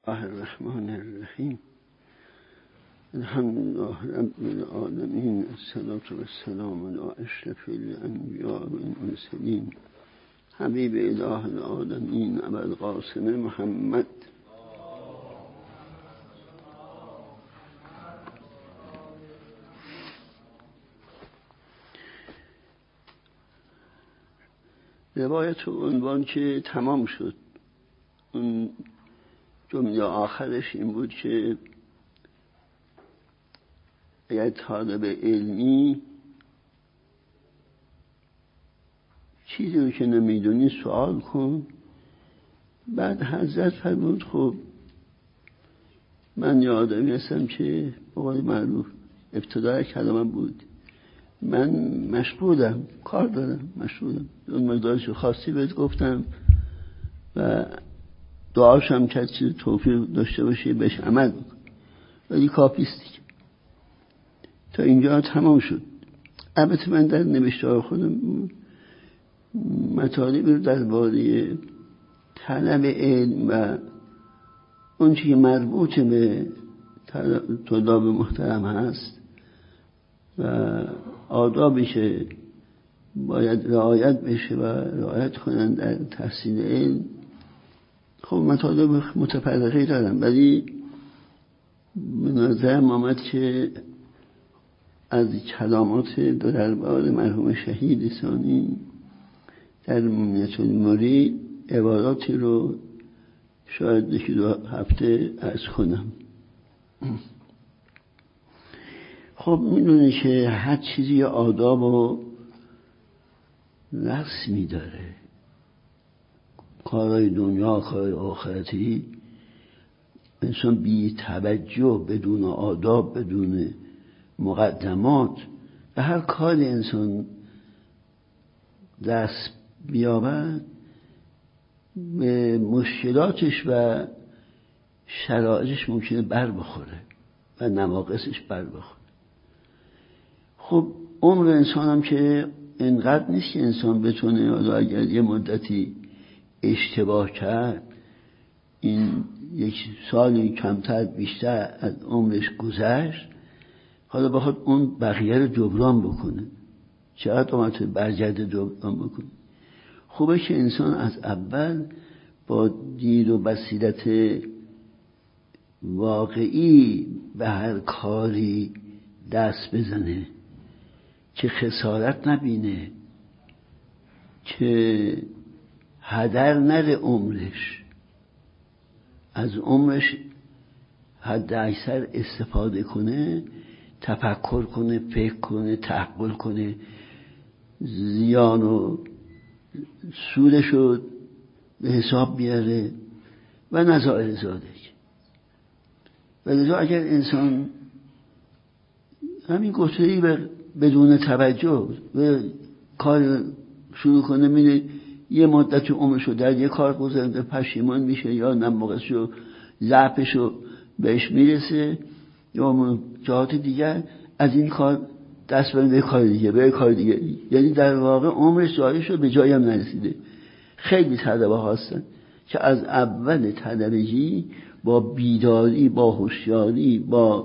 الله الرحمن الرحیم. الحمدلله رب العالمین، الصلاة والسلام علی اشرف الانبیاء والمرسلین، حبیب اله العالمین ابوالقاسم محمد. روایت و عنوان که تمام شد، اون جمله آخرش این بود که اگر طالب علمی چیزی رو که نمیدونی سوال کن. بعد حضرت فرمود خب من یه آدمی هستم که بقول معروف ابتدای کلامم بود، من مشغولم، کار دارم، مشغولم، اون مقدارش خاصی بهت گفتم و دعاشم کرد چیز توفیق داشته باشه بهش عمل بکن، ولی کافیستی. تا اینجا تمام شد. البته من در نوشته خودم مطالب رو درباره طلب علم و اون چیزی مربوط به طلاب محترم هست و آدابش باید رعایت بشه و رعایت کنن در تحصیل علم. خب مطالب متفرقی دارم، ولی به نظرم آمد که از کلامات دربار مرحوم شهید ثانی در منیت المرید عباراتی رو شاید یکی دو هفته عرض کنم. خب میدونه که هر چیزی آداب و رسمی داره. کارهای دنیا، کارهای آخرتی، انسان بی توجه، بدون آداب، بدون مقدمات و هر کار انسان دست بیابد به مشکلاتش و شرایطش ممکنه بر بخوره و نواقصش بر بخوره. خب عمر انسان هم که اینقدر نیست که انسان بتونه اگر یه مدتی اشتباه کرد، این یک سالی کمتر بیشتر از عمرش گذشت، حالا بخواد اون بقیه رو جبران بکنه، چقدر اومده برگرده جبران بکنه. خوبه که انسان از اول با دید و بصیرت واقعی به هر کاری دست بزنه که خسارت نبینه، که هدر نره عمرش، از عمرش حد اکثر استفاده کنه، تفکر کنه، فکر کنه، تحقل کنه، زیان و سودش رو به حساب بیاره و نظائر زادش. ولی اگر انسان همین گفته‌ای بدون توجه و کار شروع کنه، میره یه مدت عمرشو در یه کار گذرونده، پشیمان میشه یا نموقعشو ضعفشو بهش میرسه یا جهات دیگر از این کار دست برده به کار دیگه، به کار دیگه، یعنی در واقع عمرش ضایع شد، به جایی هم نرسیده. خیلی طلبه هستن که از اول طلبگی با بیداری، با هوشیاری، با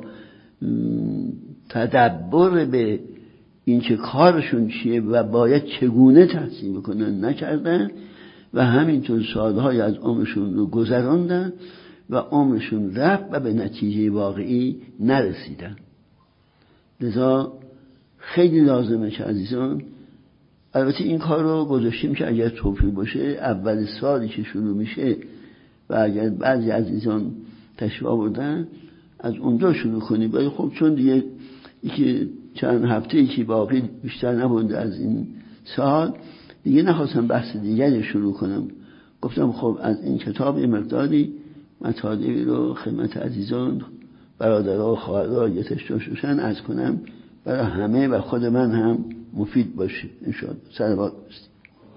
تدبر به این که کارشون چیه و باید چگونه تحصیل بکنن نکردن و همینطور سالهای از عمرشون رو گذراندن و عمرشون رفت و به نتیجه واقعی نرسیدن. لذا خیلی لازمه که عزیزان، البته این کار رو گذاشتیم که اگر توفیق باشه اول سالی که شروع میشه و اگر بعضی عزیزان تشریف آوردن از اونجا شروع کنیم، ولی خب چون دیگه یکی چند هفته که باقی بیشتر نبونده از این سال، دیگه نخواستم بحث دیگری شروع کنم. گفتم خب از این کتاب یه مقداری مطالبی رو خدمت عزیزان، برادرها و خواهرها یتشتاشوشن عرض کنم برای همه و خود من هم مفید باشه انشاءالله. صلوات بستیم.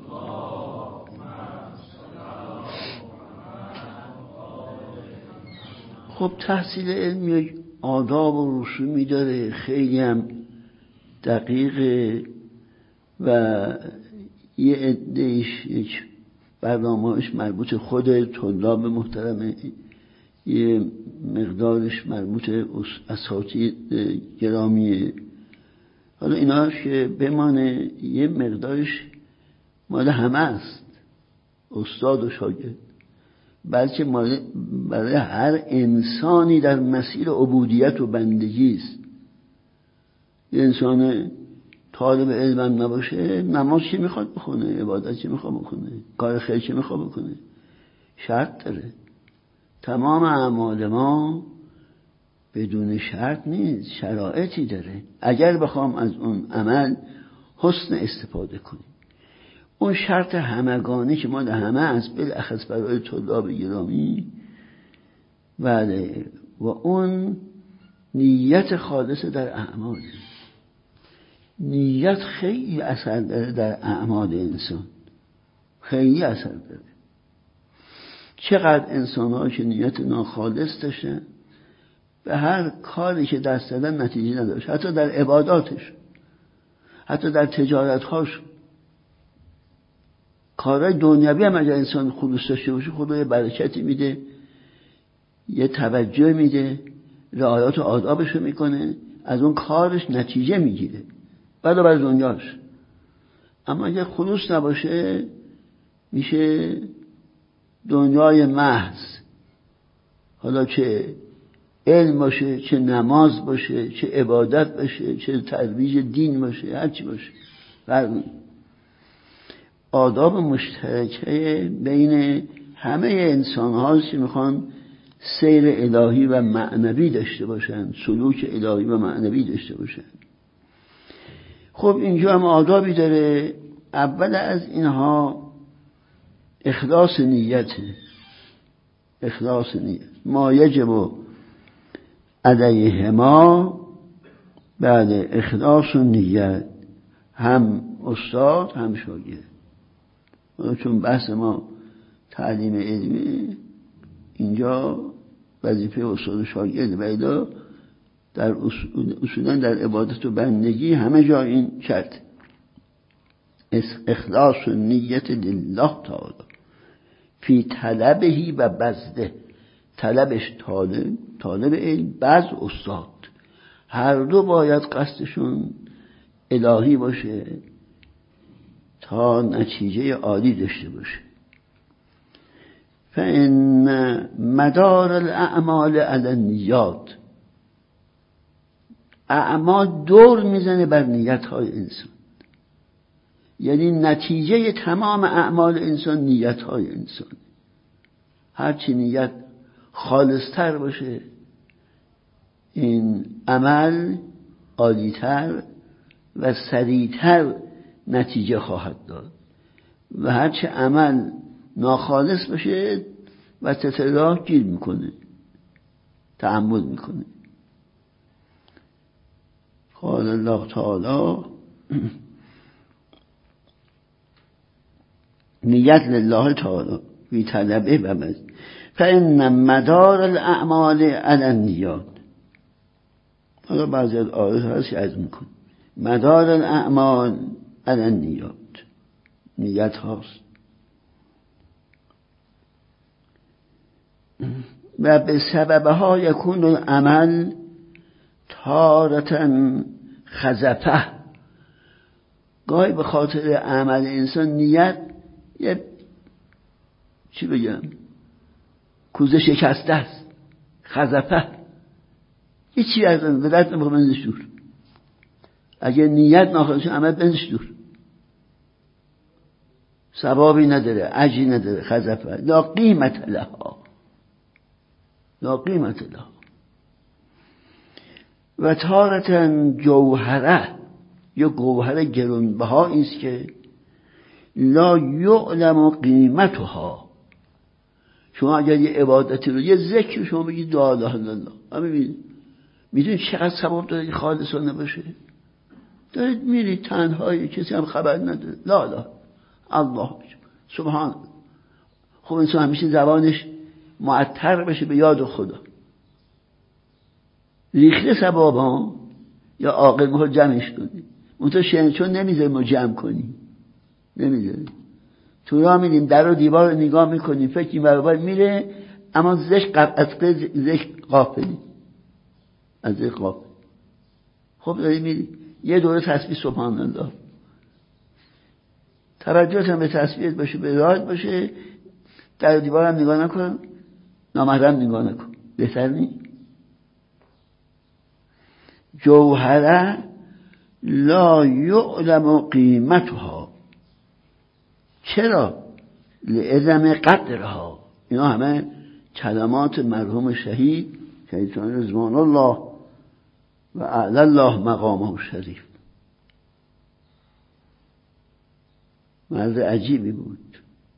خب تحصیل علمی آداب و رسومی داره، خیلی هم دقیقه و یه عده‌اش یک برنامه‌اش مربوط خود طلاب محترمه، یه مقدارش مربوط اساتید گرامیه، حالا ایناش که بمانه یه مقدارش مال همه است، استاد و شاگرد، بلکه برای هر انسانی در مسیر عبودیت و بندگی است. یه انسان طالب علم نباشه، نماز چی میخواد بخونه، عبادت چی میخواد بکنه، کار خیر چی میخواد بکنه؟ شرط داره. تمام اعمال ما بدون شرط نیست، شرایطی داره. اگر بخوام از اون عمل حسن استفاده کنیم، اون شرط همگانی که مال همه است، بالاخص برای طلاب گرامی، بله، و اون نیت خالص در اعمال. نیت خیلی اثر داره در اعمال انسان، خیلی اثر داره. چقدر انسان‌ها که نیت ناخالص داشتن به هر کاری که دست دادن نتیجه نداشت، حتی در عباداتش، حتی در تجارت‌هاش، کارهای دنیوی هم اگر انسان خلوص داشته باشه، خدا یه برکتی میده، یه توجه میده، رعایت و آدابش رو میکنه، از اون کارش نتیجه میگیره بعد بر دنیاش. اما اگر خلوص نباشه میشه دنیای محض، حالا چه علم باشه، چه نماز باشه، چه عبادت باشه، چه ترویج دین باشه، هر چی باشه. آداب مشترکه بین همه انسان هاست که میخوان سیر الهی و معنوی داشته باشن، سلوک الهی و معنوی داشته باشن. خب اینجا هم آدابی داره. اول از اینها اخلاص نیته. اخلاص نیت ما یجب علیهما، بعد اخلاص نیت، هم استاد هم شاگرد. چون بحث ما تعلیم علمی، اینجا وظیفه استاد و شاگرد، ولی در اصولا در عبادت و بندگی همه جا این شرط، اخلاص و نیت لله تعالی فی طلبهی و بذله. طلبش طالب علم، بذل استاد، هر دو باید قصدشون الهی باشه تا نتیجه عالی داشته باشه. فإن مدار الاعمال علی النیات، اعمال دور میزنه بر نیت های انسان، یعنی نتیجه تمام اعمال انسان نیت های انسان. هرچی نیت خالصتر باشه این عمل عالیتر و سریعتر نتیجه خواهد داد، و هرچی عمل ناخالص باشه و تتراه گیر میکنه، تعمد میکنه. قال الله تعالی نیت لله تعالی فی طلبه و بذله فإن مدار الاعمال علی النیات. حالا بعضی از آیات هست عرض میکنه مدار الاعمال علی النیات، نیت هاست. و به سببها یکون العمل تارة خزفه. گاهی به خاطر عمل انسان نیت یه چی بگم کوزه شکسته است، خزفه، یه چی از به درد نمیخوره، بنزش دور. اگه نیت ناخالص عمل بنزش دور، ثوابی نداره، اجری نداره، خزفه لا قیمت لها، لا قیمت لها. و تارة جوهره، یا گوهر گرانبهایی است که لا یعلم قیمتها. شما اگر یه عبادتی رو، یه ذکر شما بگید لا اله الا الله، اما میدونید چقدر ثواب داره که خالصانه باشه؟ دارید میرید تنهایی، کسی هم خبر نداره، لا اله الله سبحان. خب انسان همیشه زبانش معطر بشه به یاد خدا، ریخته ثواب ها، یا عاقل ما جمعش کنید. منتها چون نمیذاره ما جمع کنیم، نمیذاره. تو راه میریم در و دیوار رو نگاه میکنیم، فکر این برابر میره، اما زش از زش غافلی، از زش غافل. خب داری میری یه دوره تسبیح سبحان الله، توجهت هم به تسبیحت باشه، به دعات باشه، در دیوار هم نگاه نکن، نامحرم نگاه نکن، بهتر نیست؟ جوهره لا یعلم قیمتها، چرا؟ لعظم قدرها. اینا همه کلمات مرحوم شهید رضوان الله و اعلی الله مقامه شریف. مرد عجیبی بود،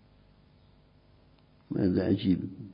مرد عجیبی بود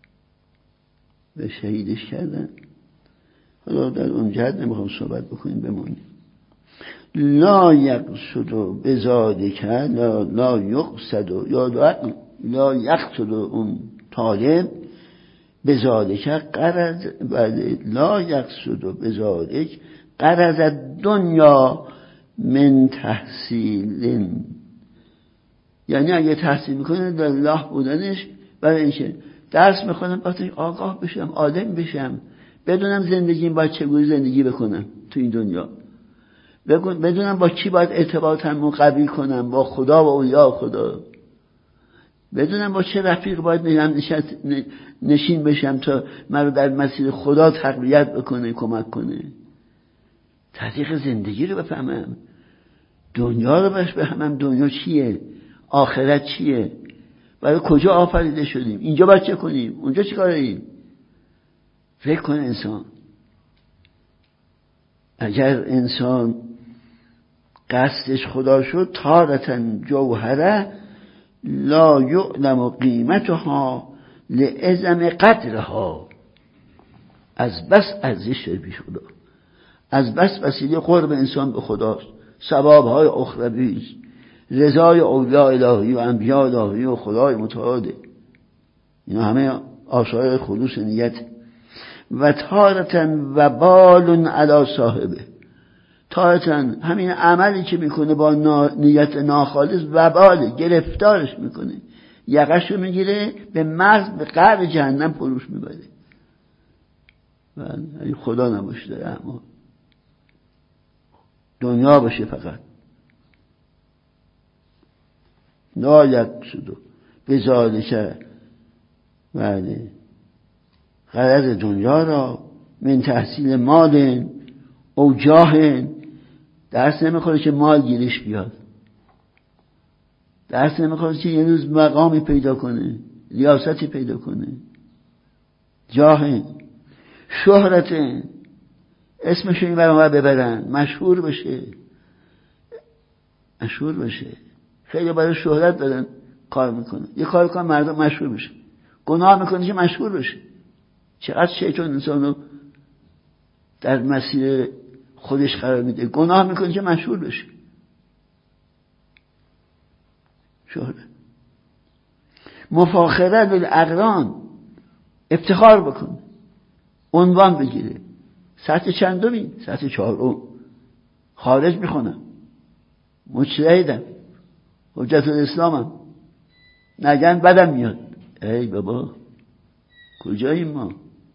و شهیدش کردن. حالا در اون جهت نمیخوام صحبت بکنیم، بمونیم. لا یقصد بذالک، لا یقصد یا لا یقصد اون طالب بذالک قرض، لا یقصد بذالک قرض الدنیا من تحصیل، یعنی اگه تحصیل میکنه در الله بودنش برای اینکه درس میخونم باید آگاه بشم، عالم بشم، بدونم زندگیم باید چگونه زندگی بکنم تو این دنیا، بدونم با کی باید ارتباطم قوی کنم، با خدا و اولیاء خدا، بدونم با چه رفیق باید نشین بشم تا من رو در مسیر خدا تقویت بکنه، کمک کنه، طریق زندگی رو بفهمم، دنیا رو بفهمم، دنیا چیه، آخرت چیه، برای کجا آفریده شدیم، اینجا باید چه کنیم، اونجا چی کاریم. فکر کنه انسان، اگر انسان قصدش خدا شد، تارة جوهره لا یعلم قیمتها لعظم قدرها، از بس ارزش داره پیش خدا، از بس وسیله قرب انسان به خداست، ثوابهای اخروی، رضای اولیاء الهی و انبیاء الهی و خدای متعاله، اینا همه آثار خلوص نیت. و تارتن و بالون علی صاحبه، تارتن همین عملی که میکنه با نیت ناخالص وباله، گرفتارش میکنه، یقش رو میگیره به مرز به قعر جهنم فروش میبره. و خدا نباشه در اعمال دنیا باشه فقط. لا یقصد بذالک، بله، غرض دنیا را من تحصیل مال او جاه، درس نمیخوره که مال گیرش بیاد، درس نمیخوره که یه روز مقامی پیدا کنه، ریاستی پیدا کنه، جاه، شهرت، اسمشو این برای ببرن، مشهور بشه، مشهور بشه. خیلی برای شهرت دارن کار میکنه، یه کار کنه مردم مشهور بشه، گناه میکنه که مشهور بشه. چقدر شیطان انسان رو در مسیر خودش قرار میده، گناه میکنه که مشهور بشه، شهرت. مفاخره بالاقران، افتخار بکنه، عنوان بگیره، سطح چندمی؟ سطح 4، خارج میخونم، مجتهدم، حجت الاسلامم، نگن بدم میاد. ای بابا کجاییم ما؟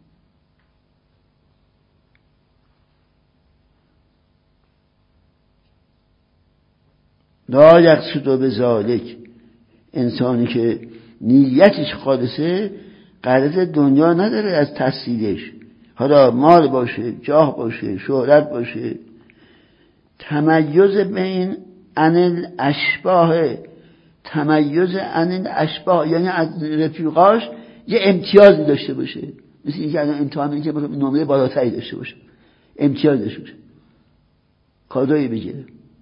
لا یقصد بذالک، انسانی که نیتش خالصه غرض دنیا نداره از تحصیلش، حالا مال باشه، جاه باشه، شهرت باشه، تمیز بین عن الاشباه، تمیز عن الاشباه یعنی از رفیقاش یه امتیازی داشته باشه، مثل اینکه الان امتحان میگه نمره بالاتری داشته باشه، امتیاز داشته باشه، کادویی بگیره،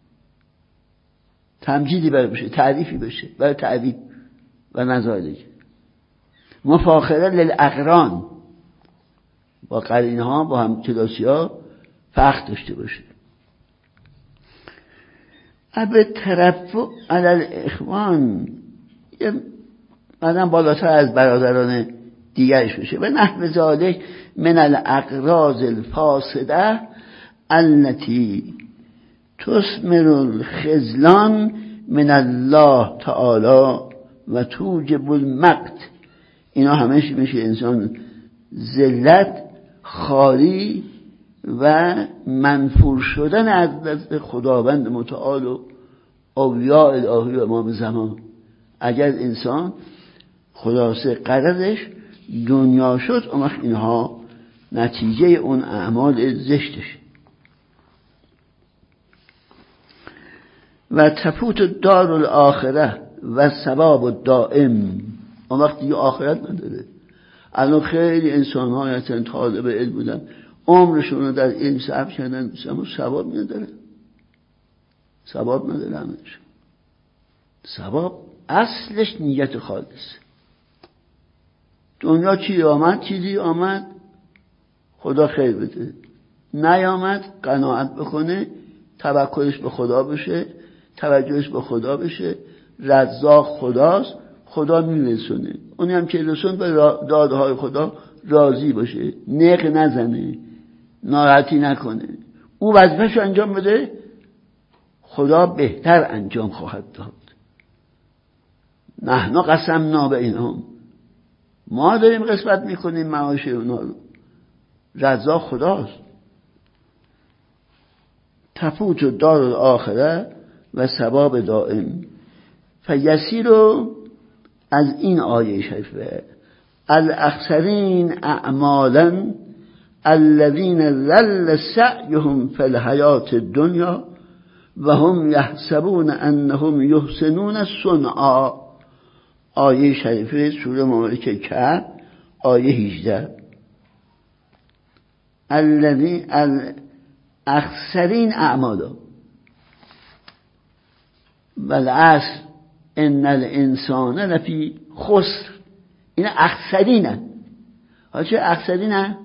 تمجیدی برای بشه، تعریفی بشه، برای تعریف و نظاره. مفاخره للاقران، با قرینه ها، با هم کلاسی ها فخر داشته باشه. اب ترفع علی الاخوان، یه آدم بالاتر از برادران دیگرش بشه. و نحو ذالک من الاغراض الفاسده التي تثمر الخذلان من الله تعالی و توجب المقت. اینا همش میشه انسان ذلت، خالی و منفور شدن از دست خداوند متعال و اولیاء الهی و امام زمان. اگر انسان خلاصه قرارش دنیا شد، اون وقت اینها نتیجه اون اعمال زشتش. و تفوت دار الاخره و ثواب الدائم، اون وقت دیگه آخرت نداره. الان خیلی انسان های هستن طالب علم بودن، عمرشون رو در علم صرف کردن، اما ثواب نداره. ثواب نداره همش. ثواب اصلش نیت خالص. دنیا چی آمد، چیزی آمد، خدا خیر بده. نیامد قناعت بکنه، توکلش به خدا بشه، توجهش به خدا بشه. رزاق خداست، خدا میرسونه. اونی هم که رسون به دادهای خدا راضی باشه، نق نزنه، ناراحتی نکنه، او وظیفه‌شو انجام بده، خدا بهتر انجام خواهد داد. نحن قسمنا بینهم، ما داریم قسمت میکنیم معاش اونا رو. رزاق خداست. تفوت دار الاخره و ثواب دائم. فیسیر از این آیه شریفه الاخسرین اعمالا الذین ذل سعیهم فی الحیات الدنیا و هم یحسبون انهم یحسنون صنعا. آیه شریفه سوره مبارکه کهف آیه 18. الذین الاخسرین اعمالا والعصر ان الانسان لفی خسر. این اخسرینه. حالا چه اخسرینه؟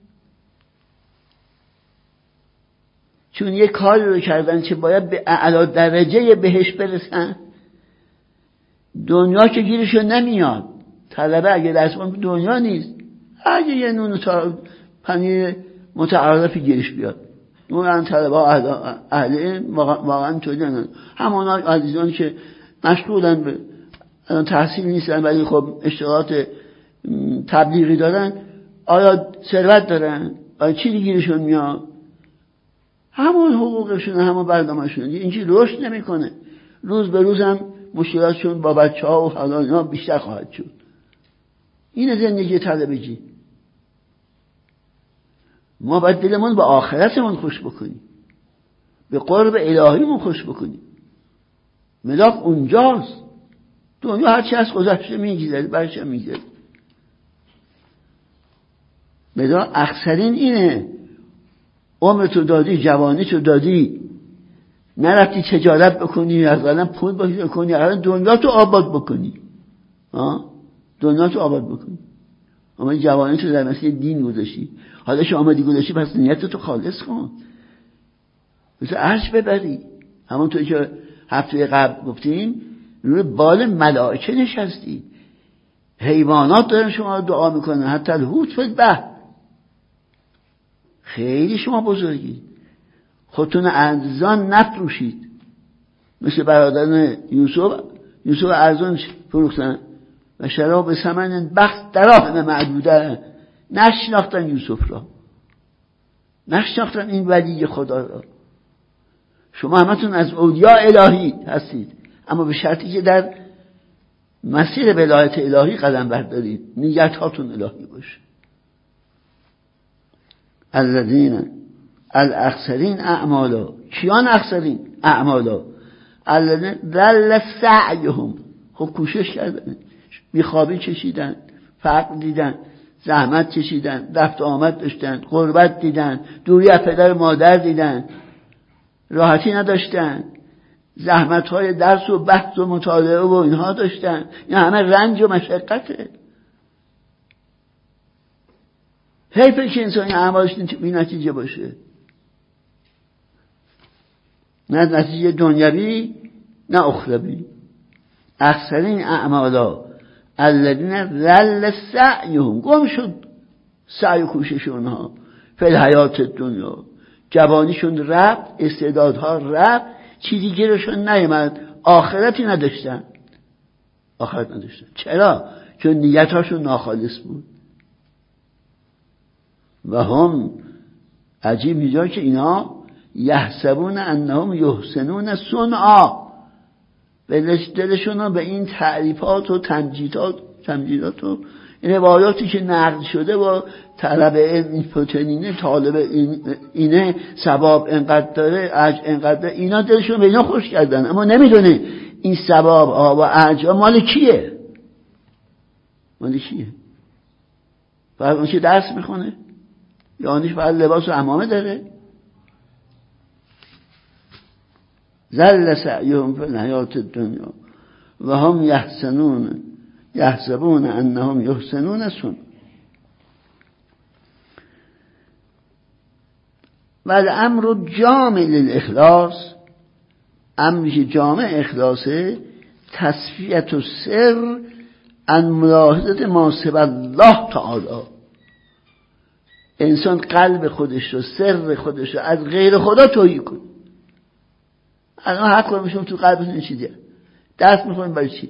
چون یه کاری رو کردن که باید به اعلی درجه بهش برسن. دنیا که گیرشو نمیاد. طلبه اگه دستمان دنیا نیست، اگه یه نون پنیر متعارفی گیرش بیاد، اون طلبه اهل واقعا تولیدن. همانا عزیزان که مشغولن به تحصیل نیستن ولی خب اشتغالات تبلیغی دارن، آیا ثروت دارن؟ آیا چی گیرشون میاد؟ همون حقوقشون، همون برنامه‌شون. اینجوری رشد نمیکنه. روز به روز هم مشکلاتشون با بچه‌ها و حالا اینا بیشتر خواهد شد. این زندگی طلبگی. ما باید دلمون به آخرتمون خوش بکنیم، به قرب الهیمون خوش بکنیم. ملاک اونجاست. دنیا هرچی از گذشته میگذره، برش هم میگذره. ملاک اخسرین اینه. عمرتو دادی، جوانیتو دادی، نرفتی تجارت بکنی، از الان پول بکنی، الان دنیاتو آباد بکنی. دنیاتو آباد بکنی. اما جوانیتو در مسیر دین گذاشتی. حالا که آمدی گذاشتی، پس نیتتو خالص کن. مثل عرش ببری. همونطور که هفته قبل گفتیم، روی بال ملائکه نشستی. حیوانات دارن شما دعا میکنن، حتی الحوت فی البحر. خیلی شما بزرگی. خودتون ارزان نفروشید. مثل برادران یوسف ارزان فروختن و شراب ثمن بخس دراهم معدوده. نشناختن یوسف را، نشناختن این ولی خدا را. شما همتون از اولیاء الهی هستید، اما به شرطی که در مسیر ولایت الهی قدم بردارید، نیت هاتون الهی باشه. الذین الاخسرین اعمالا. کیان اخسرین؟ اعمالا الذین ذل سعیهم. خب کوشش کردن، بیخوابی چشیدن، فقر دیدن، زحمت چشیدن، رفت آمد داشتن، غربت دیدن، دوری از پدر مادر دیدن، راحتی نداشتن، زحمت‌های درس و بحث و مطالعه و اینها داشتن. این همه رنج و مشقته. حیفه که انسانی اعمالش بی نتیجه باشه. نه نتیجه دنیوی نه اخروی. اخسرین اعمالا الذین ذل سعیهم. گم شد سعی و کوشش اونها فی الحیات دنیا. جوانیشون رفت، استعدادها رفت، چیزی گیرشون نیامد، آخرتی نداشتن. آخرت نداشتن. چرا؟ چون نیتاشون ناخالص بود. و هم عجیب اینجا که اینا یحسبون انهم یحسنون صنعا، دلشون به این تعریفات و تمجیدات و این روایاتی که نقل شده با طلب علم این فتنینه، طالب اینه، ثواب انقدر داره، اجر انقدر داره، اینا دلشون به اینا خوش کردن، اما نمیدونه این ثواب ها و اجر مال کیه؟ مال کیه؟ فقط اون که درس میخونه یا اونش فقط لباس و عمامه داره؟ ذل سعیهم فی الحیات الدنیا و هم یحسبون انهم یحسنون صنعا. و الامر جامع للاخلاص، امری جامع اخلاصه، تصفیت السر عن ملاحظه ما سوی الله تعالی. انسان قلب خودش رو، سر خودش رو از غیر خدا تهی کنه. الان حق کنم شما تو قلبتون چیزیه دست میخواین برای چی؟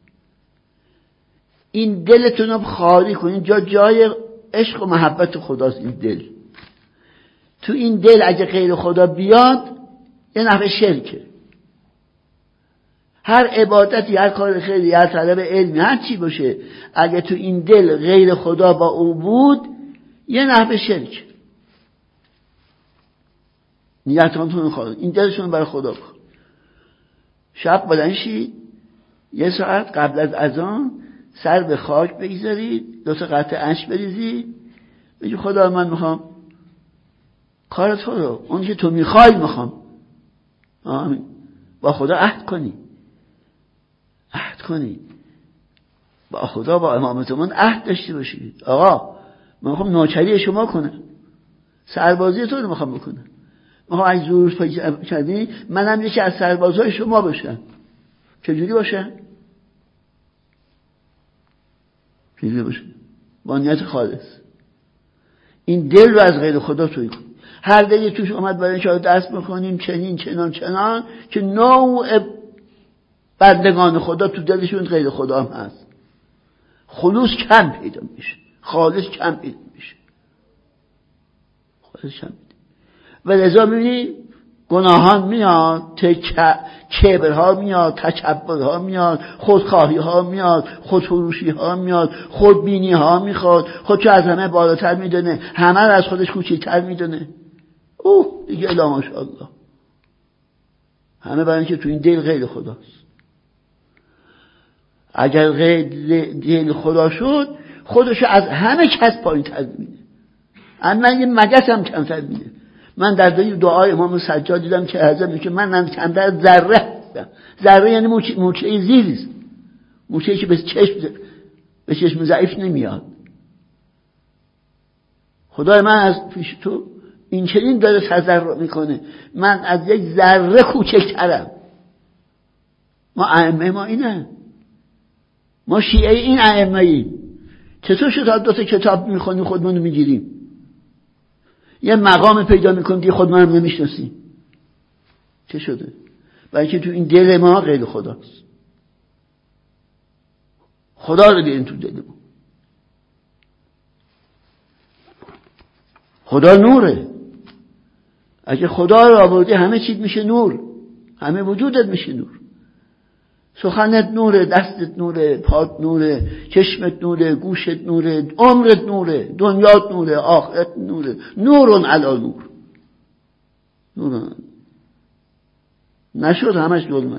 این دلتون رو خالی کنین، جای عشق و محبت خداست این دل. تو این دل اگه غیر خدا بیاد یه نحوه شرکه. هر عبادتی، هر کار خیری، هر طلب علمی، هر چی باشه، اگه تو این دل غیر خدا با او بود یه نحوه شرکه. نیتانتون خواهد این دلشون برای خدا بخواد. شب بلند شید، یه ساعت قبل از اذان سر به خاک بگذارید، 2 قطره اشک بریزید، بگید خدا من میخوام کار تو رو، اون که تو میخوای میخوام. آمین. با خدا عهد کنی، عهد کنی با خدا، با امامتمون عهد داشته باشید. آقا من میخوام نوکری شما کنم، سربازی تو رو میخوام بکنم، میخوام اگه زور کردی منم یکی از سربازهای شما باشم. چجوری باشم؟ چجوری باشم؟ با نیت خالص. این دل رو از غیر خدا توی کن. هر دلی توش اومد برای اینکه دست بکنیم چنین چنان که نوع بندگان خدا تو دلشون غیر خدا هم هست. خلوص کم پیدا میشه، خالص کم پیدا میشه، خالص کم پیدا. و لذا میبینی گناهان میاد، کبرها میاد، تکبرها میاد، خودخواهی ها میاد، خودفروشی ها میاد، خودبینی ها میخواد، خودشو از همه بالاتر میدونه، همه رو از خودش کوچکتر میدونه. دیگه الا ماشاءالله. همه برای اینکه تو این دل غیر خداست. اگر غیر دل خدا شد خودشو از همه کس پایین تر میبینه، اما یه مگس هم کمتر میبینه. من در دعای امام سجاد دیدم که حضرت میگه من کمتر ذره هستم. ذره یعنی موچه زیریست، موچه‌ای که به چشم ضعیف نمیاد. خدای من از پیش تو این چنین داره تضرع میکنه، من از یک ذره کوچکترم. ما ائمه ما اینه، ما شیعه این ائمه ایم. چطور شد 2 کتاب میخونیم خودمون رو میگیریم، یه مقام پیدا میکنیم دیگه خودمون هم نمیشناسیم؟ چه شده؟ برای که تو این دل ما غیر خداست. خدا رو بیاریم تو دل ما. خدا نوره. اگه خدا رو آوردی همه چیز میشه نور، همه وجودت میشه نور. سخنت نوره، دستت نوره، پات نوره، چشمت نوره، گوشت نوره، عمرت نوره، دنیات نوره، آخرت نوره. نورون علی نور. نورون نشد همش ظلمت.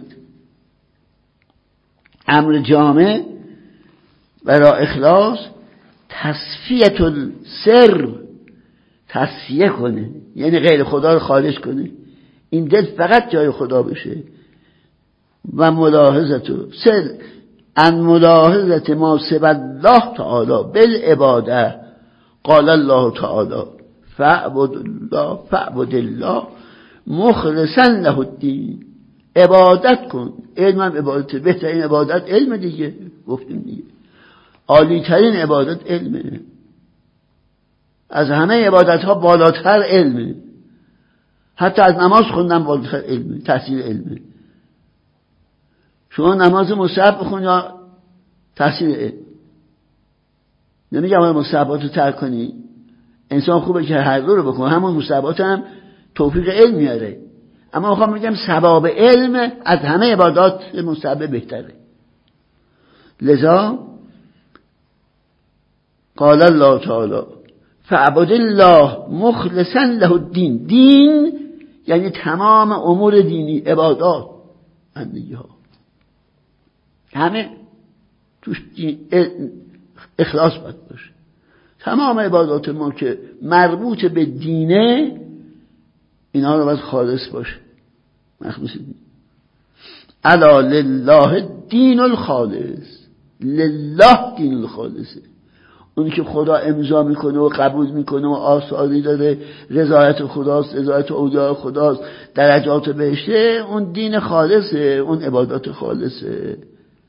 امر جامع برای اخلاص تصفیت السر، تصفیه کنه، یعنی غیر خدا رو خالص کنه، این دل فقط جای خدا بشه. و ملاحظت ان ملاحظت ما سوی الله تعالی بالعباده. قال الله تعالی فاعبد الله مخلصا له الدین. عبادت کن. علم هم عبادت، بهترین عبادت علم دیگه، گفتیم دیگه، عالی ترین عبادت علمه، از همه عبادت ها بالاتر علمه، حتی از نماز خوندن بالاتر علمه، تحصیل علمه. شما نماز مستحب بخون یا تحصیل علم، نمیگم مستحبات رو ترک کنی، انسان خوبه که هر دو رو بکنه، همون مستحبات هم توفیق علم میاره، اما میخوام بگم ثواب علم از همه عبادات مستحب بهتره. لذا قال الله تعالی فاعبد الله مخلصا له الدین. دین یعنی تمام امور دینی، عبادات، بندگی ها، همه توش اخلاص باید باشه. تمام عبادات ما که مربوط به دینه، اینا رو باید خالص باشه، مخلوص دین. الا لله دین الخالص، لله دین الخالصه. اون که خدا امضا میکنه و قبول میکنه و آثاری داره، رضایت خداست، رضایت اولیاء خداست، درجات بهشته، اون دین خالصه، اون عبادات خالصه.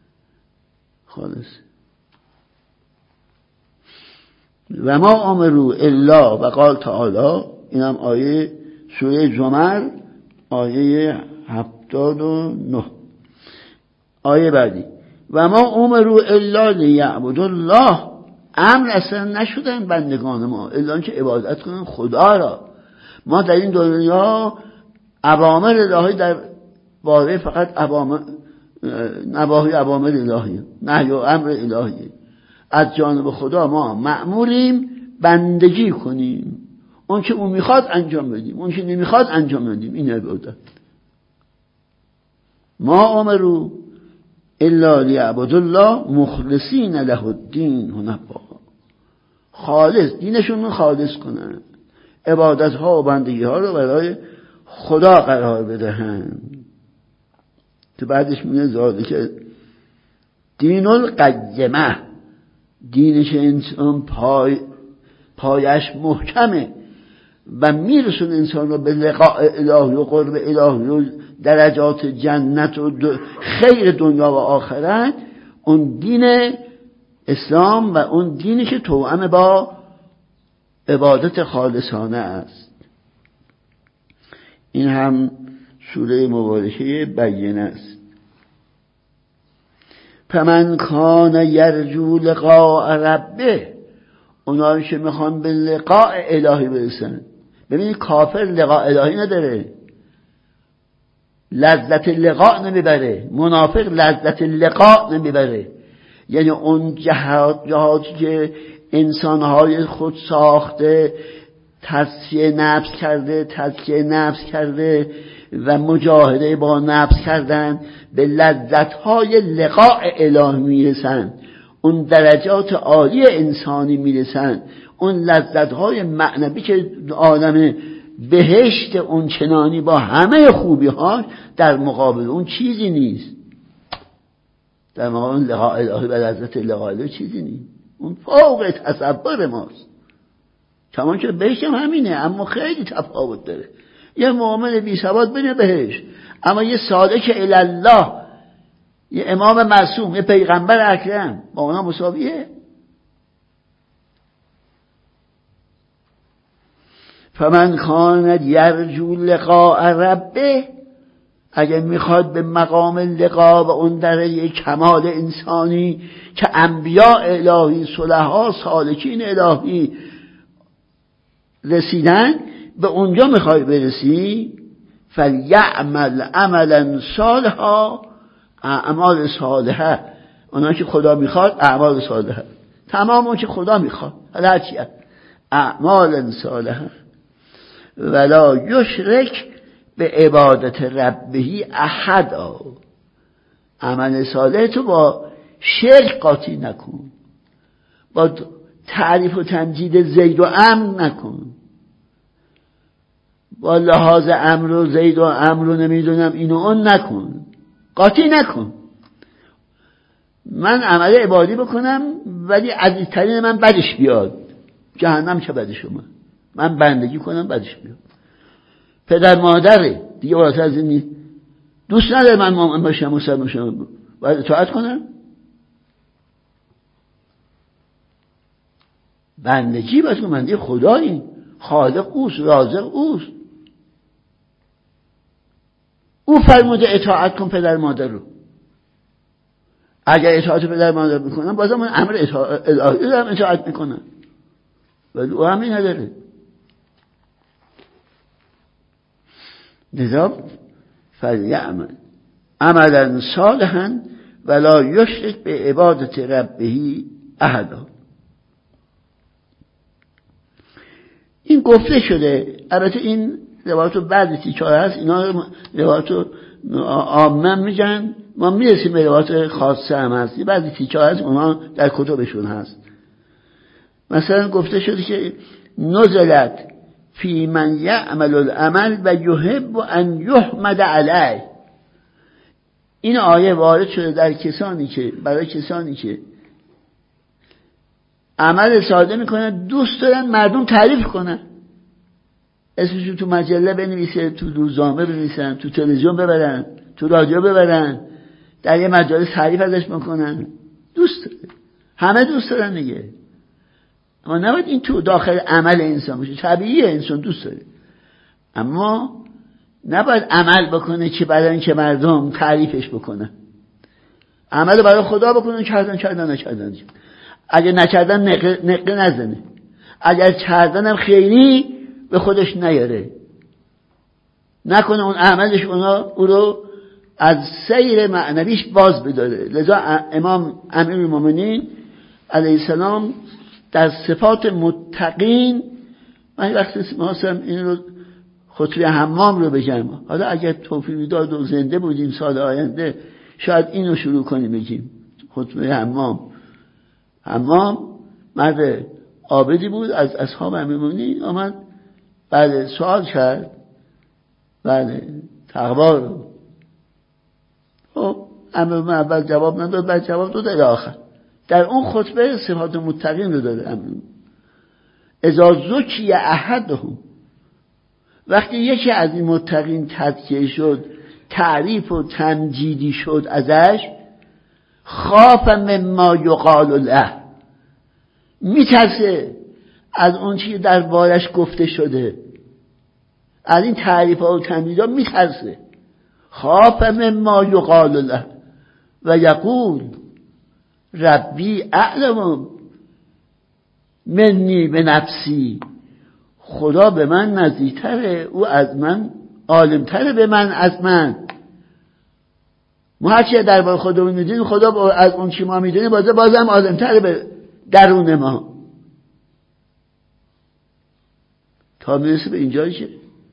و ما امروا الا، و قال تعالی، اینم آیه سوره زمر آیه 79. آیه بعدی و ما امروا الا لیعبدوا الله. امر اصلا نشدن بندگان ما الا که عبادت کنن خدا را. ما در این دنیا اوامر الهی در باره فقط نواهی اوامر الهی، نهی و امر الهی از جانب خدا ما مأموریم بندگی کنیم، اون که اون میخواد انجام بدیم، اون که نمیخواد انجام بدیم. این عبادت. ما امروا الا لیعبدوا الله مخلصین له الدین حنفا. خالص دینشون خالص کنن، عبادت ها و بندگی ها رو برای خدا قرار بدهن. تو بعدش میگه ذالک دین القیمه، دینش انسان پایش محکمه و میرسون انسان رو به لقاء الهی و قرب الهی و درجات جنت و خیر دنیا و آخرت. اون دین اسلام و اون دینی که توأم با عبادت خالصانه است. این هم سوره مبارکه بینه است. فمن کان یرجو لقاء ربه، اونایی که میخوان به لقاء الهی برسن. ببینید کافر لقاء الهی نداره، لذت لقاء نمیبره، منافق لذت لقاء نمیبره. یعنی اون جهاتی که انسانهای خود ساخته، تزکیه نفس کرده و مجاهده با نفس کردن، به لذتهای لقاء الهی میرسن، اون درجات عالی انسانی میرسن، اون لذتهای معنوی که عالم بهشت اون چنانی با همه خوبی ها در مقابل اون چیزی نیست. در مقابل لقاء الهی و لذت لقاء الهی چیزی نیست، اون فوق تصور ماست. کمان که بهشت هم همینه، اما خیلی تفاوت داره. یه مؤمن بی سواد بره بهشت، اما یه سالک الله، یه امام معصوم، یه پیغمبر اکرم با اونا مساویه. فمن کان یرجو لقاء ربه، اگر میخواد به مقام لقا و اون درجه کمال انسانی که انبیاء الهی، صلحا، سالکین الهی رسیدن، به اونجا میخوای برسی، فلیعمل عملا صالحا، اعمال صالحه. اونا که خدا میخواد اعمال صالحه، تمام اون که خدا میخواد، هر چی اعمال صالحه، ولا یشرک به عبادت ربهی احدا. عمل صالح تو با شرک قاطی نکن، با تعریف و تمجید زید و امر نکن، با لحاظ امر و زید و امر و نمیدونم اینو اون نکن، قاطی نکن. من عمل عبادی بکنم ولی عزیزترین من بدش بیاد، جهنم چه بدش اومد. من بندگی کنم بدش بیاد. پدر مادره دیگه بالاتر از این دوست نداره من مؤمن باشم، مسلمان باشم، باید اطاعت کنم. بندگی باید کنم، بنده خدایی، خالق اوست، رازق اوست. او فرموده اطاعت کن پدر مادر رو. اگر اطاعت پدر مادر میکنن بازم من امر الهی دارم اطاعت میکنن، ولی او همین نداره. لذا فلیعمل عملا صالحا ولا یشرک به عبادت ربه احدا. این گفته شده. البته این روایت بعضی تیکه‌ها هست، اینا روایت عامه میگن، ما میرسیم به روایت خاصه هم هست، بعضی تیکه‌ها هست اونا در کتبشون هست. مثلا گفته شده که نزلت فی من یعمل العمل و یحب ان یحمد علیه. این آیه وارد شده در برای کسانی که عمل ساده میکنن، دوست دارن مردم تعریف کنن، اسمشون تو مجله بنویسه، تو روزنامه بنویسن، تو تلویزیون ببرن، تو رادیو ببرن، در یه مجالس تعریف ازش بکنن. دوست داره، همه دوست دارن دیگه. اما نباید این تو داخل عمل انسان باشه. طبیعیه انسان دوست داره، اما نباید عمل بکنه که برای اینکه مردم تعریفش بکنن. عمل برای خدا بکنن، کردن نکردن. اگه نکردن نقه نزنه، اگر کردن هم خیلی به خودش نیاره، نکنه اون عملش او رو از سیر معنویش باز بداره. لذا امام امیرالمومنین علیه السلام در صفات متقین، من وقتی مثلا این رو خطبه حمام رو بگم، حالا اگر توفیق داد و زنده بودیم سال آینده شاید اینو شروع کنیم بگیم. خطبه حمام مرد عابدی بود از اصحاب امیرالمومنین، آمد بعد سوال کرد، بعد تقوا رو، خب امیرالمومنین اول جواب نداد، بعد جواب داد الی آخر. در اون خطبه صفات متقین رو داره امیرالمومنین. اذا ذکی احدهم، وقتی یکی از این متقین تذکیه شد، تعریف و تمجیدی شد ازش، خاف مما یقال له، میترسه از اون چیزی در بارش گفته شده، از این تعریف و تمجیدها میترسه. خاف مما یقال له و یقول ربی اعلم منی به نفسی، خدا به من نزدیکتره، او از من عالمتره، به من از من. ما هرچی درباره خودمون میدونیم، خدا از اون چی ما میدونیم بازم عالمتره به درون ما. تا میرسه به اینجایی که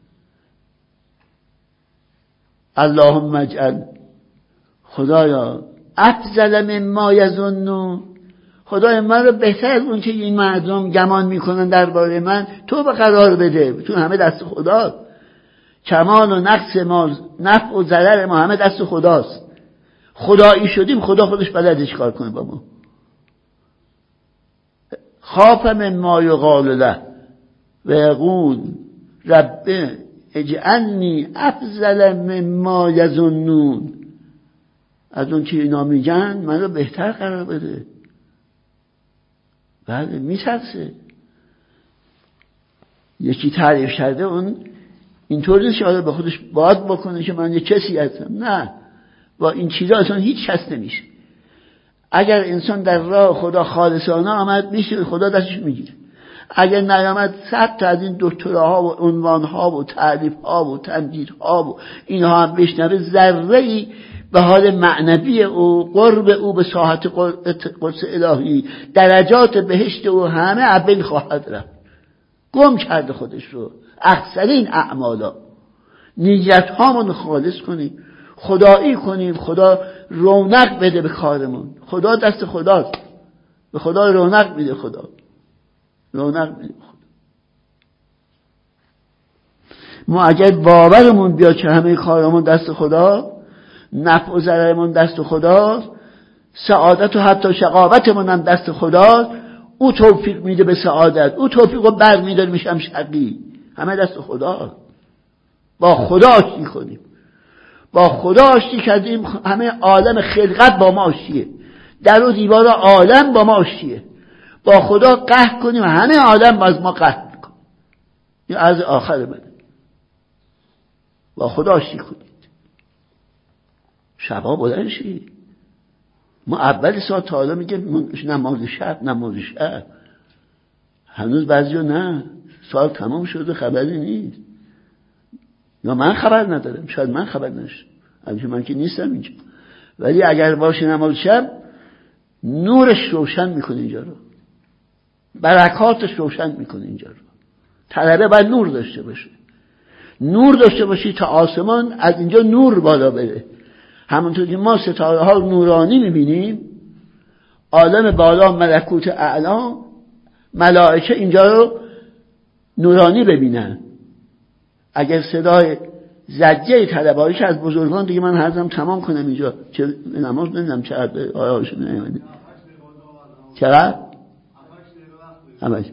اللهم اجعل، خدایا افضل مما یظنون، خدای من رو بهتر از اون که این مردم گمان میکنن درباره من تو به قرار بده، چون همه دست خدا. کمال و نقص ما، نفع و ضرر ما همه دست خداست. خدایی شدیم، خدا خودش بلده چیکار کنه با ما. خاف مما یقال له و یقول رب اجعلنی افضل مما یظنون، از اون که اینا میگن من رو بهتر قرار بده. بله میترسه. یکی تعریف کرده، اون اینطور نیست که به خودش باد بکنه که من یه کسی هستم. نه، با این چیزا اصلا هیچ کس نمیشه. اگر انسان در راه خدا خالصانه آمد، میشه خدا دستش میگیره. اگر نیامد، 100 تا از این دکتراها و عنوانها و تعریفها و تمجیدها و اینها هم بشنوه، ذره‌ای به حال معنوی او، قرب او به ساحت قدس الهی، درجات بهشت او همه ابین خواهد رفت. گم کرده خودش رو. اکثرین اعمالا نیت هامون خالص کنیم، خدایی کنیم، خدا رونق بده به کارمون. خدا دست خداست، به خدا رونق میده. خدا رونق میده. ما اگر باورمون بیاد که همه کارمون دست خدا، نفع و ضررمون دست خداست، سعادت و حتی شقاوتمون هم دست خداست، او توفیق میده به سعادت، او توفیق رو بر میداره میشم شقی، همه دست خداست. با خدا آشتی کنیم، با خدا آشتی کردیم، همه عالم خلقت با ما آشتیه، در و دیوار عالم با ما آشتیه. با خدا قهر کنیم، همه عالم از ما قهر میکنه. این از آخر بده. با خدا آشتی کنید، شبا بلند شید، ما اول سال تا حالا میگه نماز شب هنوز بعضی‌ها نه، سال تمام شده خبری نیست، یا من خبر ندارم، شاید من خبر نشم، البته من که نیستم اینجا، ولی اگر باشه نماز شب نورش روشن میکنه اینجا رو، برکاتش روشن میکنه اینجا رو. طلبه باید نور داشته باشه، نور داشته باشی تا آسمان از اینجا نور بالا بره. همونطور که ما ستاره ها نورانی میبینیم، عالم بالا ملکوت اعلا، ملائکه اینجا رو نورانی ببینن. اگر صدای زجه طلبه‌ای که از بزرگان، دیگه من حرفم تمام کنم اینجا، چه نماز نمیدونم چقدر آیاش نمیدونم چقدر همش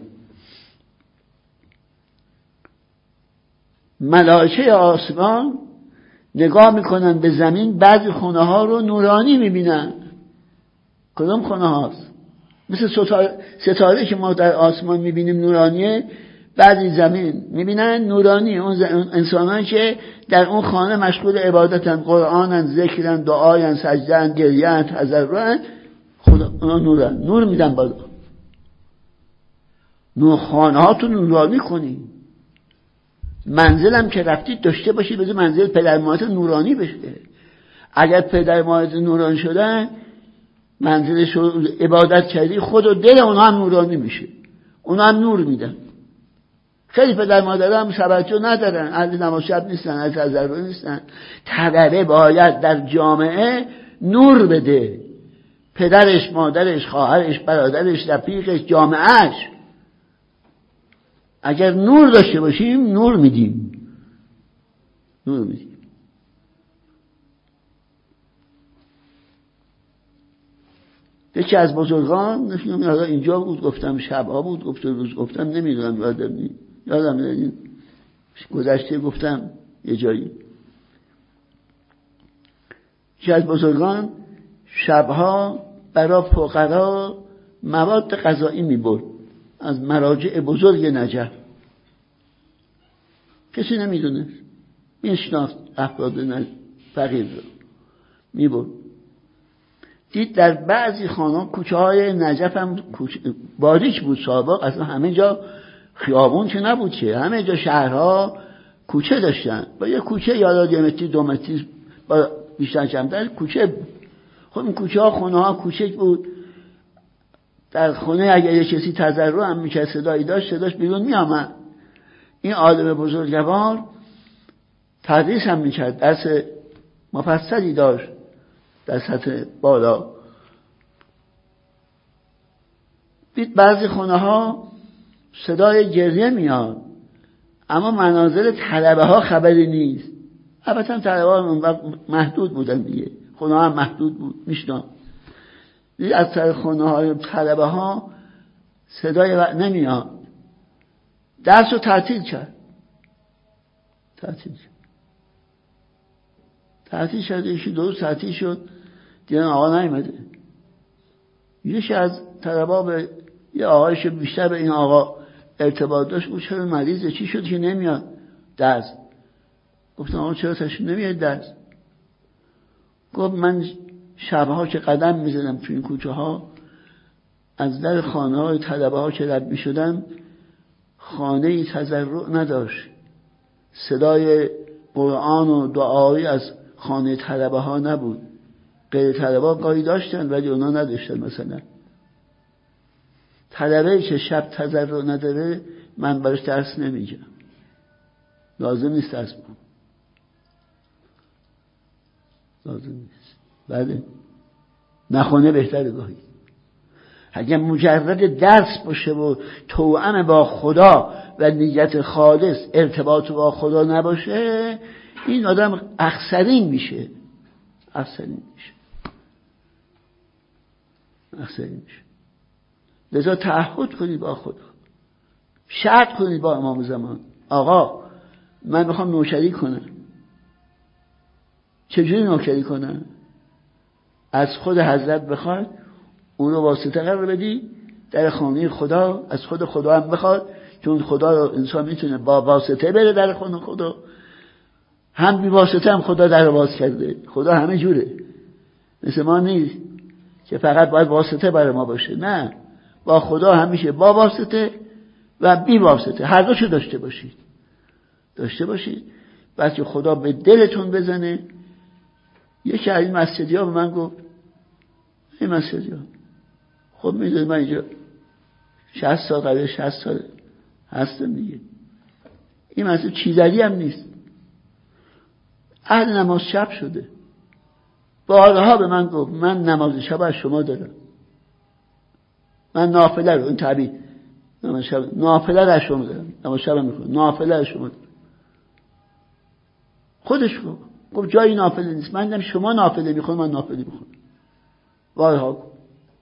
ملائکه آسمان نگاه میکنن به زمین، بعضی خونه ها رو نورانی میبینن. کدام خونه هاست؟ مثل ستاره که ما در آسمان میبینیم نورانیه، بعضی زمین میبینن نورانی. اون انسانایی که در اون خانه مشغول عبادتن، قرآنن، ذکرن، دعاین، سجدن، گریهن، تضرعن، خدا اونا نورن، نور میدن بالا. نور خانه ها تو نورانی کنی. منزلم که رفتید داشته باشید بذار منزل پدر مادرت نورانی بشه. اگر پدر مادرت نورانی شدن، منزلش رو عبادت کردی، خود و دل اونا هم نورانی میشه، اونا هم نور میدن. خیلی پدر مادر هم توجه ندارن، اهل نماز شب نیستن، اهل تضرع نیستن. طبعه باید در جامعه نور بده، پدرش، مادرش، خواهرش، برادرش، رفیقش، جامعهش. اگر نور داشته باشیم نور میدیم. یکی از بزرگان اینجا بود، گفتم شبها بود، گفت روز گفتم نمیدونم، یادم نمیدونم گذشته گفتم یه جایی. یکی از بزرگان شبها برای فقرا مواد غذایی میبرد از مراجع بزرگ نجف. کسی نمیدونه، میشناخت افراد فقیر رو، میبرد. دید در بعضی خانه، کوچه های نجف هم باریک بود سابق، اصلا همه جا خیابون که نبود، چه همه جا شهرها کوچه داشتن، با یه کوچه یاد 1 متری 2 متری با بیشتر کمتر کوچه بود. خب این کوچه ها خونه ها کوچک بود. در خونه اگر یه کسی تضرع هم میکرد، صدایی داشت، صداش بیرون میامد. این عالم بزرگوار تدریس هم میکرد، درس مفصلی داشت در سطح بالا. دید بعضی خونه ها صدای گریه میاد، اما منازل طلبه ها خبری نیست. البته طلبه ها محدود بودن دیگه، خونه ها هم محدود بود، میشنم. دید از سر خونه های طلبه ها صدای نمیاد. درس رو تعطیل کرد. تعطیل شد، یکی 2 روز تعطیل شد، دیدن آقا نیومده. یکی از طلبه به یه آقایش بیشتر به این آقا ارتباط داشت، بود چرا مریضه، چی شد که نمیاد درس؟ گفتم آقا چرا تشریف نمیاد درس؟ گفت من شبها که قدم میزدم تو این کوچه ها، از در خانه های طلبه ها که رد میشدم، خانه ای تضرع نداشت، صدای قرآن و دعایی از خانه طلبه ها نبود. غیر طلبه ها گاهی داشتن ولی اونا نداشتن. مثلا طلبه که شب تضرع نداره، من براش درس نمیگم، لازم نیست درس بگم، لازم نیست. بله نخونه بهتره گاهی. اگر مجرد درس باشه و توأم با خدا و نیت خالص، ارتباط با خدا نباشه، این آدم اخسرین میشه. لذا تعهد کنید با خدا، شرط کنید با امام زمان، آقا من میخوام نوکری کنم. چجوری نوکری کنم؟ از خود حضرت بخواد، اون رو واسطه قرار بدی در خانه خدا، از خود خدا هم بخواد، چون خدا رو انسان میتونه با واسطه بره در خانه خدا، هم بی واسطه هم خدا در باز کرده. خدا همه جوره، مثل ما نیست که فقط باید واسطه برای ما باشه. نه، با خدا همیشه با واسطه و بی واسطه هر دوشو داشته باشید. بعد که خدا به دلتون بزنه. یکی از این مسجدی ها به من گفت، این مسجدی ها خب میدونی من اینجا 60 سال قبل 60 سال هستم دیگه، این مسجد چیزری هم نیست، اهل نماز شب شده. بارها به من گفت من نماز شب از شما دارم، من نافله رو، این تعبیر نافله رو از شما دارم، نماز شب هم میخونم، نافله از شما دارم. خودش گفت جایی نافله نیست، من دیدم شما نافله میخونم، من نافله میخونم. بارها گفت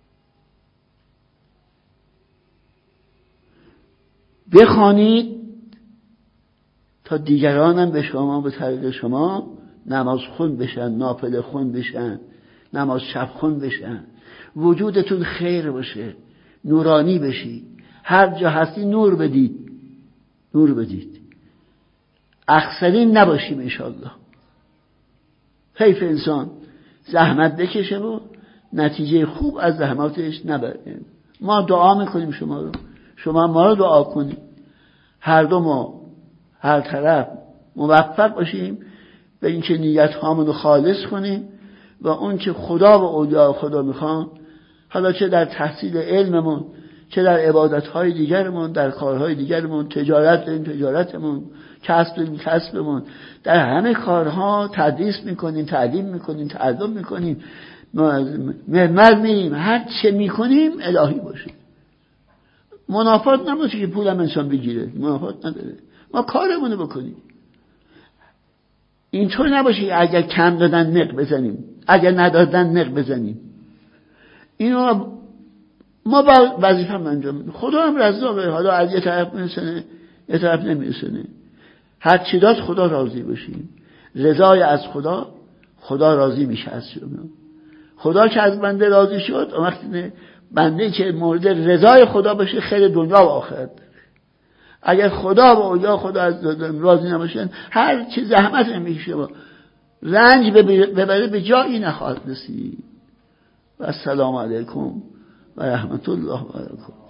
بخوانید تا دیگرانم به شما به طریق شما نماز خون بشن، نافله خون بشن، نماز شب خون بشن، وجودتون خیر باشه، نورانی بشی، هر جا هستی نور بدید. اخسرین نباشیم انشاءالله. حیف انسان زحمت بکشه و نتیجه خوب از زحماتش نبره. ما دعا میکنیم شما ما رو دعا کنید، هر دو ما هر طرف موفق باشیم به اینکه نیت هامون رو خالص کنیم و اون که خدا و اولیاء خدا میخوان، حالا چه در تحصیل علممون، چه در عبادتهای دیگرمون، در کارهای دیگرمون، تجارتمون، کسبمون، در همه کارها تدریس میکنیم، تعلیم میکنیم، تعلم میکنیم، مرمر میریم، هر چه میکنیم الهی باشه. منافات نباشه که پولم انسان بگیره، منافات نداره، ما کارمونو بکنیم. اینطور نباشه که اگر کم دادن نق بزنیم، اگر ندادن نق بزنیم. اینو ما با وظیفه‌مون انجام میدیم. خدا هم رزاقه، حالا از یه طرف میرسونه یه طرف نمیرسونه، هر چی داد خدا راضی باشیم. رضای از خدا راضی میشه از شما. خدا که از بنده راضی شد، وقتی بنده که مورد رضای خدا باشه خیر دنیا و آخرت داره. اگر خدا و اولیاء خدا از راضی نباشن، هر چی زحمت نمیشه و رنج ببره به جایی نخواهد رسید. و السلام علیکم و رحمت الله و برکاته.